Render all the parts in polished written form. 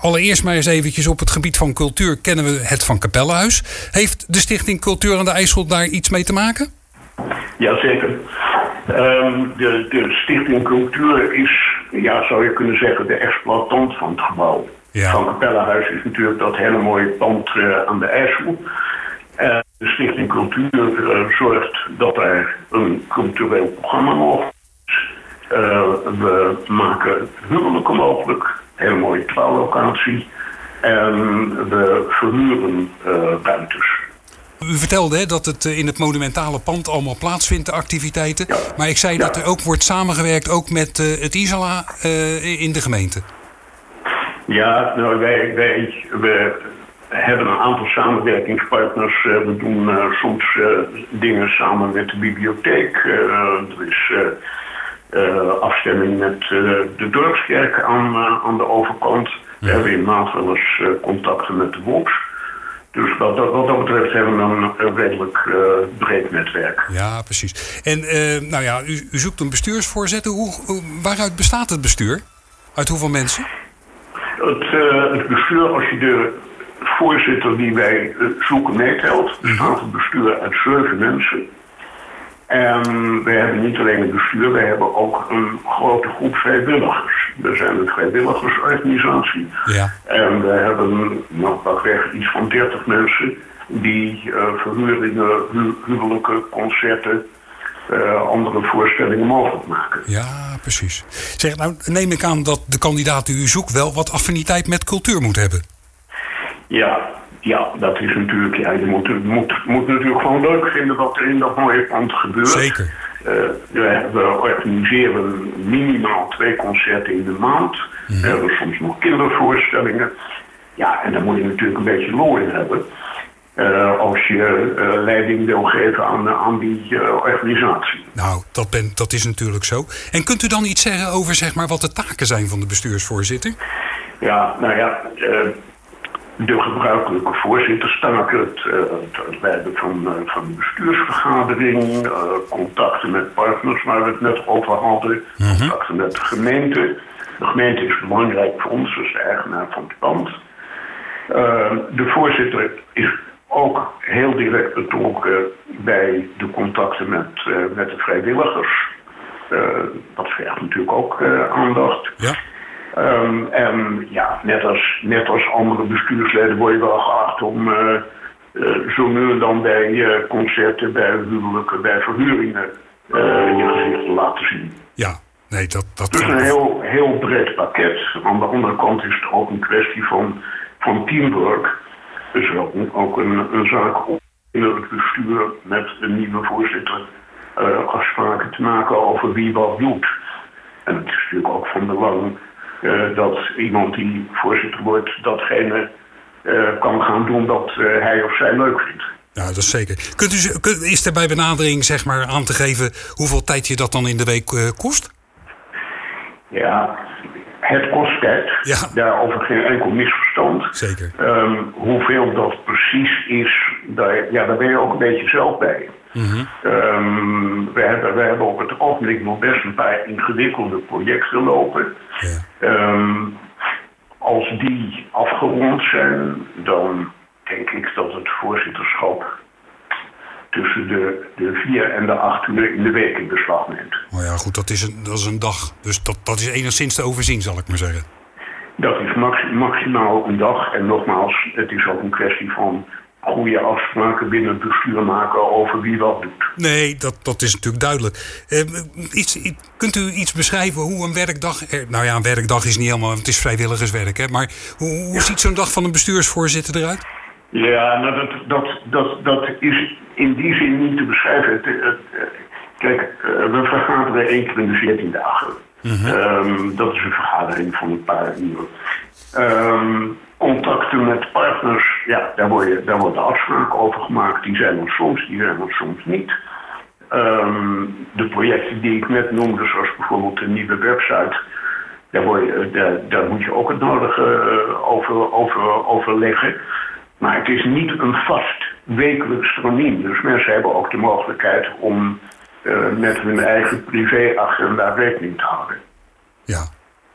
Allereerst maar eens eventjes op het gebied van cultuur kennen we het Van Capellehuis. Heeft de Stichting Cultuur aan de IJssel daar iets mee te maken? Jazeker. De Stichting Cultuur is, zou je kunnen zeggen, de exploitant van het gebouw. Ja. Van Capellehuis is natuurlijk dat hele mooie pand aan de IJssel. De Stichting Cultuur zorgt dat er een cultureel programma mogelijk is. We maken huwelijken mogelijk. Hele mooie trouwlocatie. En we verhuren ruimtes. U vertelde dat het in het monumentale pand allemaal plaatsvindt, de activiteiten. Ja. Maar ik zei dat er ook wordt samengewerkt ook met het Isola in de gemeente. Ja, nou, we hebben een aantal samenwerkingspartners. We doen soms dingen samen met de bibliotheek. Er is afstemming met de dorpskerk aan de overkant. We hebben in maand wel eens contacten met de WOPS. Dus wat dat betreft hebben we een redelijk breed netwerk. Ja, precies. En u zoekt een bestuursvoorzitter. Waaruit bestaat het bestuur? Uit hoeveel mensen? Het bestuur, als je de voorzitter die wij zoeken meetelt, bestaat het bestuur uit 7 mensen. En we hebben niet alleen het bestuur, we hebben ook een grote groep vrijwilligers. We zijn een vrijwilligersorganisatie. Ja. En we hebben pakweg iets van 30 mensen die verhuringen, huwelijken, concerten, andere voorstellingen mogelijk maken. Ja, precies. Zeg, nou neem ik aan dat de kandidaat die u zoekt wel wat affiniteit met cultuur moet hebben. Ja, dat is natuurlijk. Ja, je moet natuurlijk gewoon leuk vinden wat er in dat mooie pand gebeurt. Zeker. We organiseren minimaal 2 concerten in de maand. We hebben soms nog kindervoorstellingen. Ja, en daar moet je natuurlijk een beetje lol in hebben. Als je leiding wil geven aan die organisatie. Nou, dat is natuurlijk zo. En kunt u dan iets zeggen over zeg maar, wat de taken zijn van de bestuursvoorzitter? Ja, de gebruikelijke voorzitterstaken, het leiden van de bestuursvergadering, contacten met partners waar we het net over hadden, contacten met de gemeente. De gemeente is belangrijk voor ons, dat is de eigenaar van het pand. De voorzitter is ook heel direct betrokken bij de contacten met de vrijwilligers. Dat vergt natuurlijk ook aandacht. Ja. En net als andere bestuursleden word je wel geacht om zo nu en dan bij concerten, bij huwelijken, bij verhuringen je gezicht te laten zien. Ja, nee, dat dus een heel breed pakket. Aan de andere kant is het ook een kwestie van teamwork. Dus ook een zaak om in het bestuur met een nieuwe voorzitter afspraken te maken over wie wat doet. En het is natuurlijk ook van belang dat iemand die voorzitter wordt datgene kan gaan doen dat hij of zij leuk vindt. Ja, dat is zeker. Is er bij benadering zeg maar aan te geven hoeveel tijd je dat dan in de week kost? Ja, het kost tijd. Ja. Daarover geen enkel misverstand. Zeker. Hoeveel dat precies is, daar ben je ook een beetje zelf bij. We hebben op het ogenblik nog best een paar ingewikkelde projecten lopen. Ja. Als die afgerond zijn, dan denk ik dat het voorzitterschap tussen de 4 en de 8 uur in de week in beslag neemt. Oh ja, goed, dat is een dag. Dus dat is enigszins te overzien, zal ik maar zeggen. Dat is maximaal een dag. En nogmaals, het is ook een kwestie van goede afspraken binnen het bestuur maken over wie wat doet. Nee, dat is natuurlijk duidelijk. Kunt u iets beschrijven hoe een werkdag... een werkdag is niet helemaal, het is vrijwilligerswerk, hè? Maar hoe ziet zo'n dag van een bestuursvoorzitter eruit? Ja, dat is in die zin niet te beschrijven. Kijk, we vergaderen 1 keer in de 14 dagen. Dat is een vergadering van een paar uur. Contacten met partners, ja, daar worden afspraken over gemaakt. Die zijn er soms niet. De projecten die ik net noemde, zoals bijvoorbeeld de nieuwe website, daar moet je ook het nodige over overleggen. Maar het is niet een vast wekelijks stramien. Dus mensen hebben ook de mogelijkheid om met hun eigen privéagenda rekening te houden. Ja.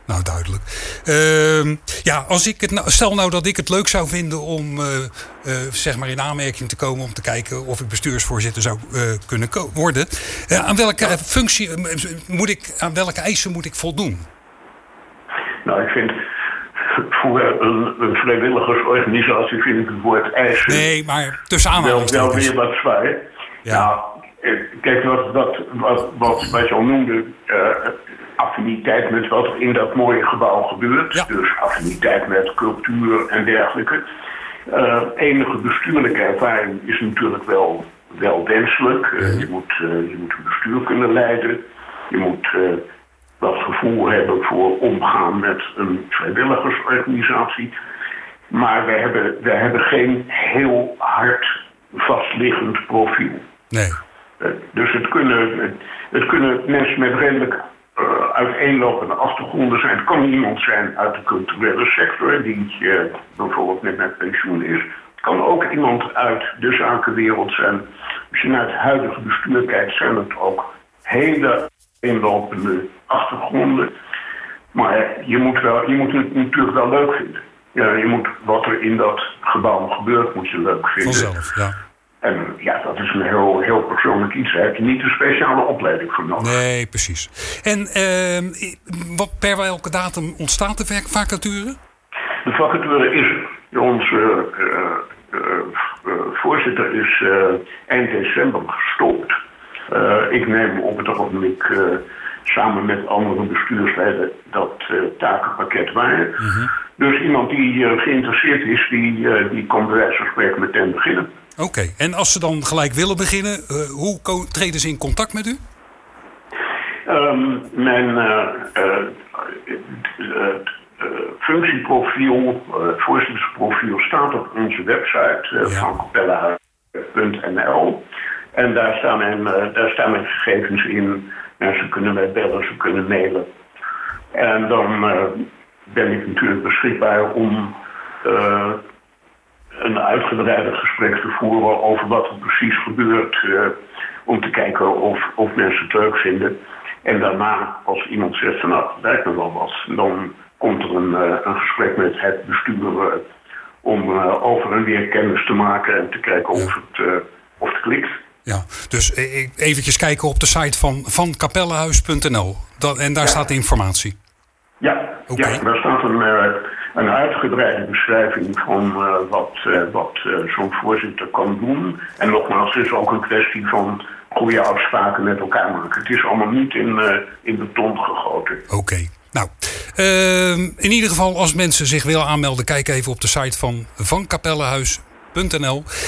Nou, duidelijk. Als ik het stel nou dat ik het leuk zou vinden om zeg maar in aanmerking te komen om te kijken of ik bestuursvoorzitter zou kunnen worden. Aan welke functie aan welke eisen moet ik voldoen? Nou, ik vind voor een vrijwilligersorganisatie vind ik het woord eisen. Nee, maar tussen aanhalingstekens. Wel weer wat zwaar. Ja. Nou, kijk, wat je al noemde, affiniteit met wat er in dat mooie gebouw gebeurt. Ja. Dus affiniteit met cultuur en dergelijke. Enige bestuurlijke ervaring is natuurlijk wel wenselijk. Je moet een bestuur kunnen leiden. Je moet dat gevoel hebben voor omgaan met een vrijwilligersorganisatie. Maar wij hebben geen heel hard vastliggend profiel. Nee. Dus het kunnen mensen met redelijk uiteenlopende achtergronden zijn. Het kan iemand zijn uit de culturele sector die bijvoorbeeld net met pensioen is. Het kan ook iemand uit de zakenwereld zijn. Als je naar het huidige bestuur kijkt, zijn het ook hele uiteenlopende achtergronden. Maar je moet het natuurlijk wel leuk vinden. Ja, je moet wat er in dat gebouw gebeurt, moet je leuk vinden. Vanzelf, ja. En ja, dat is een heel persoonlijk iets. Daar heb je niet een speciale opleiding voor nodig. Nee, precies. En per welke datum ontstaat de vacature? De vacature is er. Onze voorzitter is eind december gestopt. Ik neem op het ogenblik samen met andere bestuursleden dat takenpakket waar. Mm-hmm. Dus iemand die geïnteresseerd is, die kan bij wijze van spreken meteen beginnen. Oké, en als ze dan gelijk willen beginnen, hoe treden ze in contact met u? Mijn functieprofiel, voorzittersprofiel staat op onze website van capellehuis.nl. En daar staan mijn gegevens in. En ze kunnen mij bellen, ze kunnen mailen. En dan ben ik natuurlijk beschikbaar om een uitgebreider gesprek te voeren over wat er precies gebeurt. Om te kijken of mensen het leuk vinden. En daarna, als iemand zegt van nou, lijkt me wel wat, dan komt er een gesprek met het bestuur om over en weer kennis te maken en te kijken of het klikt. Ja, dus eventjes kijken op de site van capellehuis.nl. En daar staat de informatie. Ja, okay. Ja, daar staat een uitgebreide beschrijving van wat zo'n voorzitter kan doen. En nogmaals, het is ook een kwestie van goede afspraken met elkaar maken. Het is allemaal niet in beton gegoten. Oké. Nou, in ieder geval als mensen zich willen aanmelden, kijk even op de site van capellehuis.nl.